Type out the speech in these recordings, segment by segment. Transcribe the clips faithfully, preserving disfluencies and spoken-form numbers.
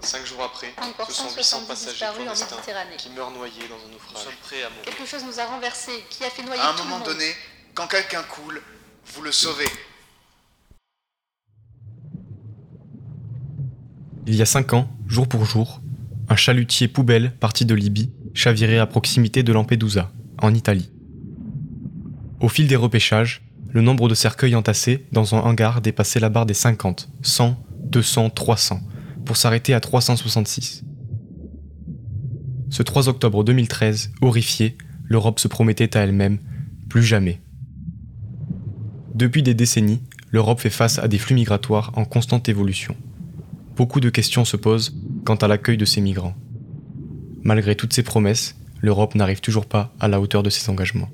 Cinq jours après, Encore ce sont cent huit cents soixante-dix passagers disparus en clandestins Méditerranée. qui meurent noyés dans un naufrage. Nous sommes prêts à mourir. Quelque chose nous a renversés, qui a fait noyer À un tout moment le monde. donné, quand quelqu'un coule, vous le sauvez. Il y a cinq ans, jour pour jour, un chalutier poubelle parti de Libye chavirait à proximité de Lampedusa, en Italie. Au fil des repêchages, le nombre de cercueils entassés dans un hangar dépassait la barre des cinquante, cent, deux cents, trois cents, pour s'arrêter à trois cent soixante-six. Ce trois octobre deux mille treize, horrifiée, l'Europe se promettait à elle-même « plus jamais ». Depuis des décennies, l'Europe fait face à des flux migratoires en constante évolution. Beaucoup de questions se posent quant à l'accueil de ces migrants. Malgré toutes ces promesses, l'Europe n'arrive toujours pas à la hauteur de ses engagements.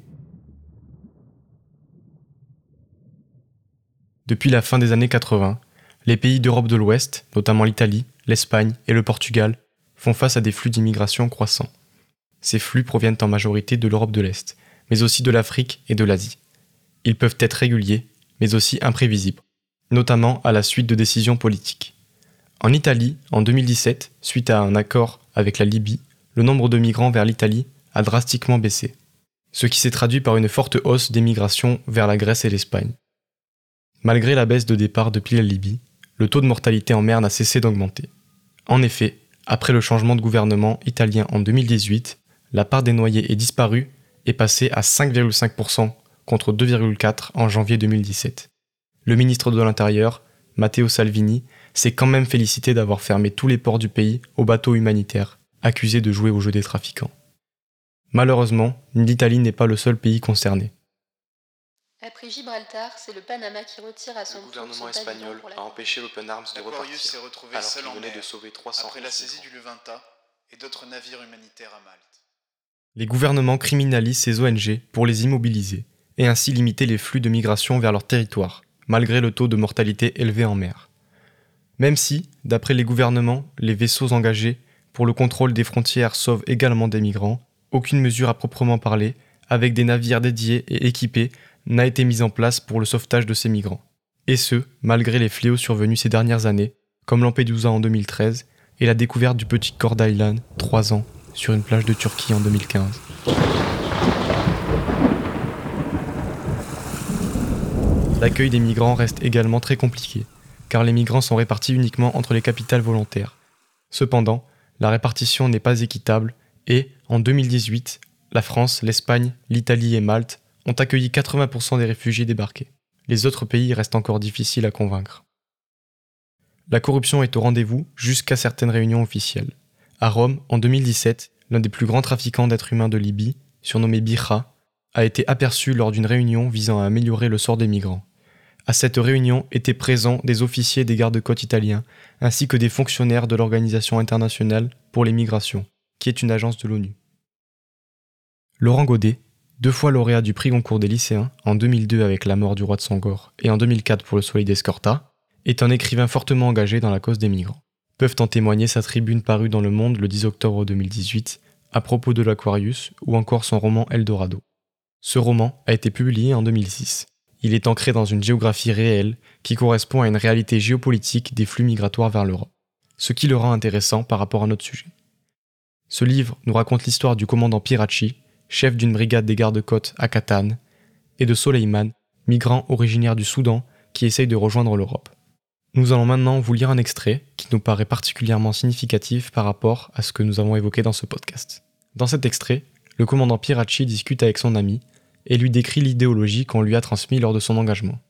Depuis la fin des années quatre-vingts, les pays d'Europe de l'Ouest, notamment l'Italie, l'Espagne et le Portugal, font face à des flux d'immigration croissants. Ces flux proviennent en majorité de l'Europe de l'Est, mais aussi de l'Afrique et de l'Asie. Ils peuvent être réguliers, mais aussi imprévisibles, notamment à la suite de décisions politiques. En Italie, en deux mille dix-sept, suite à un accord avec la Libye, le nombre de migrants vers l'Italie a drastiquement baissé, ce qui s'est traduit par une forte hausse des migrations vers la Grèce et l'Espagne. Malgré la baisse de départ depuis la Libye, le taux de mortalité en mer n'a cessé d'augmenter. En effet, après le changement de gouvernement italien en deux mille dix-huit, la part des noyés et disparus est passée à cinq virgule cinq pour cent contre deux virgule quatre pour cent en janvier deux mille dix-sept. Le ministre de l'Intérieur, Matteo Salvini, s'est quand même félicité d'avoir fermé tous les ports du pays aux bateaux humanitaires, accusés de jouer au jeu des trafiquants. Malheureusement, l'Italie n'est pas le seul pays concerné. Après Gibraltar, c'est le Panama qui retire à son Le tour gouvernement son pavillon espagnol pour la a empêché l'Open Arms de L'Aquarius repartir, s'est retrouvé alors seul qu'il en venait mer, de sauver trois cents après la saisie migrants. du Levanta et d'autres navires humanitaires à Malte. Les gouvernements criminalisent ces O N G pour les immobiliser et ainsi limiter les flux de migration vers leur territoire, malgré le taux de mortalité élevé en mer. Même si, d'après les gouvernements, les vaisseaux engagés pour le contrôle des frontières sauvent également des migrants, aucune mesure à proprement parler, avec des navires dédiés et équipés, n'a été mise en place pour le sauvetage de ces migrants. Et ce, malgré les fléaux survenus ces dernières années, comme Lampedusa en deux mille treize et la découverte du petit Cork Island, trois ans, sur une plage de Turquie en deux mille quinze. L'accueil des migrants reste également très compliqué, car les migrants sont répartis uniquement entre les capitales volontaires. Cependant, la répartition n'est pas équitable et, en deux mille dix-huit, la France, l'Espagne, l'Italie et Malte ont accueilli quatre-vingts pour cent des réfugiés débarqués. Les autres pays restent encore difficiles à convaincre. La corruption est au rendez-vous jusqu'à certaines réunions officielles. À Rome, en deux mille dix-sept, l'un des plus grands trafiquants d'êtres humains de Libye, surnommé Birra, a été aperçu lors d'une réunion visant à améliorer le sort des migrants. À cette réunion étaient présents des officiers des gardes-côtes italiens, ainsi que des fonctionnaires de l'Organisation internationale pour les migrations, qui est une agence de l'ONU. Laurent Godet, deux fois lauréat du prix Goncourt des lycéens, en deux mille deux avec La mort du roi de Sangor et en deux mille quatre pour Le soleil d'Escorta, est un écrivain fortement engagé dans la cause des migrants. Peuvent en témoigner sa tribune parue dans Le Monde le dix octobre deux mille dix-huit, à propos de l'Aquarius, ou encore son roman Eldorado. Ce roman a été publié en deux mille six. Il est ancré dans une géographie réelle qui correspond à une réalité géopolitique des flux migratoires vers l'Europe, ce qui le rend intéressant par rapport à notre sujet. Ce livre nous raconte l'histoire du commandant Piracci, chef d'une brigade des gardes-côtes à Catane, et de Soleiman, migrant originaire du Soudan qui essaye de rejoindre l'Europe. Nous allons maintenant vous lire un extrait qui nous paraît particulièrement significatif par rapport à ce que nous avons évoqué dans ce podcast. Dans cet extrait, le commandant Piracci discute avec son ami et lui décrit l'idéologie qu'on lui a transmise lors de son engagement.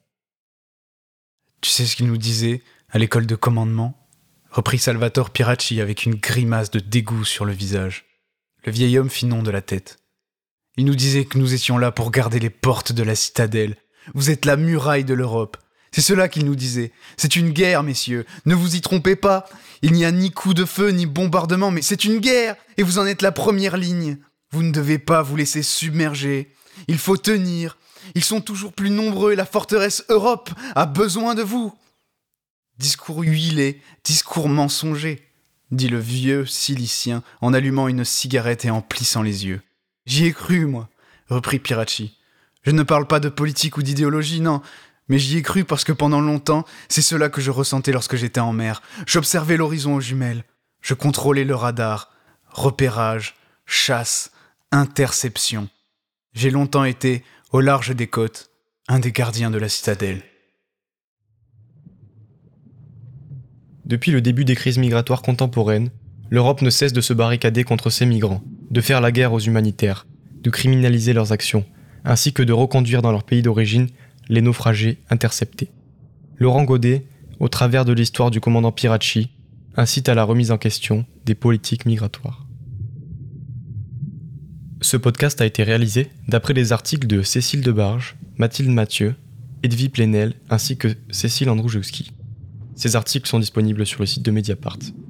Tu sais ce qu'il nous disait à l'école de commandement ? Reprit Salvatore Piracci avec une grimace de dégoût sur le visage. Le vieil homme fit non de la tête. Il nous disait que nous étions là pour garder les portes de la citadelle. Vous êtes la muraille de l'Europe. C'est cela qu'il nous disait. C'est une guerre, messieurs. Ne vous y trompez pas. Il n'y a ni coup de feu, ni bombardement, mais c'est une guerre, et vous en êtes la première ligne. Vous ne devez pas vous laisser submerger. Il faut tenir. Ils sont toujours plus nombreux et la forteresse Europe a besoin de vous. Discours huilé, discours mensonger, dit le vieux Silicien en allumant une cigarette et en plissant les yeux. J'y ai cru, moi, reprit Piracci. Je ne parle pas de politique ou d'idéologie, non, mais j'y ai cru parce que pendant longtemps, c'est cela que je ressentais lorsque j'étais en mer. J'observais l'horizon aux jumelles. Je contrôlais le radar, repérage, chasse, interception. J'ai longtemps été, au large des côtes, un des gardiens de la citadelle. Depuis le début des crises migratoires contemporaines, l'Europe ne cesse de se barricader contre ces migrants, de faire la guerre aux humanitaires, de criminaliser leurs actions, ainsi que de reconduire dans leur pays d'origine les naufragés interceptés. Laurent Godet, au travers de l'histoire du commandant Pieracci, incite à la remise en question des politiques migratoires. Ce podcast a été réalisé d'après les articles de Cécile Debarge, Mathilde Mathieu, Edwy Plenel ainsi que Cécile Androujewski. Ces articles sont disponibles sur le site de Mediapart.